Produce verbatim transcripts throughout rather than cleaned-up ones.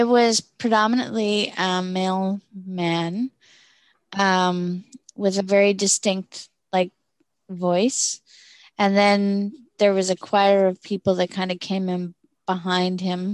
It was predominantly a male man um, with a very distinct like voice. And then there was a choir of people that kind of came in behind him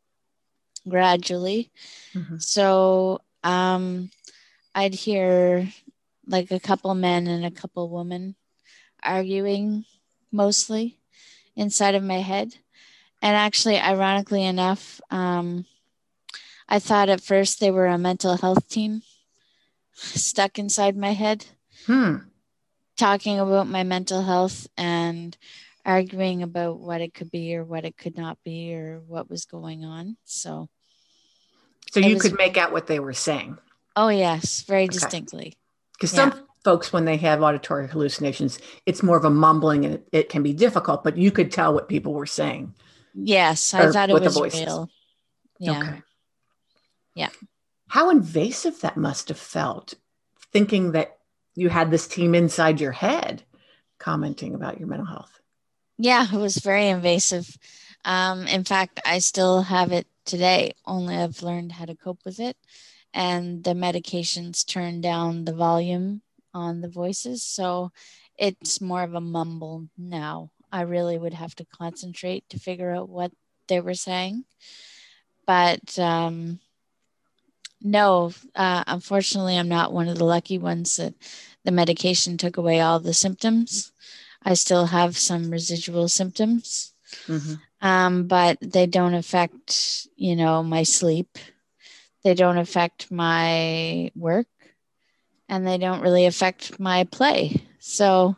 gradually. Mhm. So um, I'd hear like a couple men and a couple women arguing mostly inside of my head. And actually, ironically enough, um, I thought at first they were a mental health team stuck inside my head, Hmm. talking about my mental health and arguing about what it could be or what it could not be or what was going on. So So it you was, could make out what they were saying. oh, yes, very Okay. distinctly. Because Yeah. some folks, when they have auditory hallucinations, it's more of a mumbling and it, it can be difficult, but you could tell what people were saying Yes, I or thought it with the was voices. real. Yeah. Okay. Yeah. How invasive that must have felt, thinking that you had this team inside your head commenting about your mental health. Yeah, it was very invasive. Um, in fact, I still have it today, only I've learned how to cope with it. And the medications turn down the volume on the voices. So it's more of a mumble now. I really would have to concentrate to figure out what they were saying. But um, no, uh, unfortunately, I'm not one of the lucky ones that the medication took away all the symptoms. I still have some residual symptoms, Mm-hmm. um, but they don't affect, you know, my sleep. They don't affect my work, and they don't really affect my play. So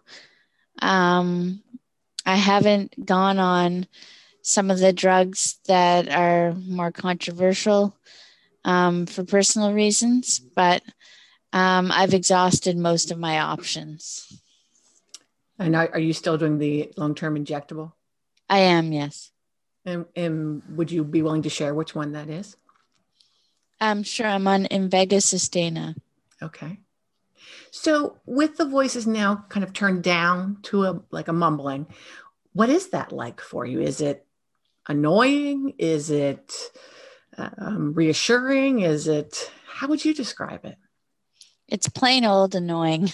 um, I haven't gone on some of the drugs that are more controversial um, for personal reasons, but um, I've exhausted most of my options. And are, are you still doing the long-term injectable? I am, yes. And, and would you be willing to share which one that is? I'm sure I'm on Invega Sustaina. Okay. So with the voices now kind of turned down to a like a mumbling, what is that like for you? Is it annoying? Is it um, reassuring? Is it, how would you describe it? It's plain old annoying.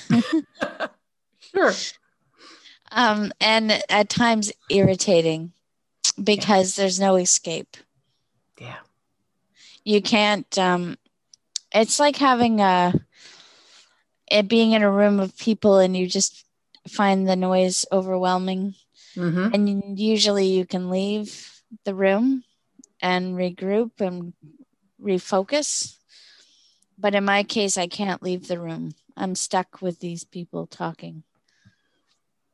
Sure. um, and at times irritating Yeah. because there's no escape. Yeah. You can't, um, it's like having a, it being in a room of people and you just find the noise overwhelming. Mm-hmm. And usually you can leave the room and regroup and refocus. But in my case, I can't leave the room. I'm stuck with these people talking.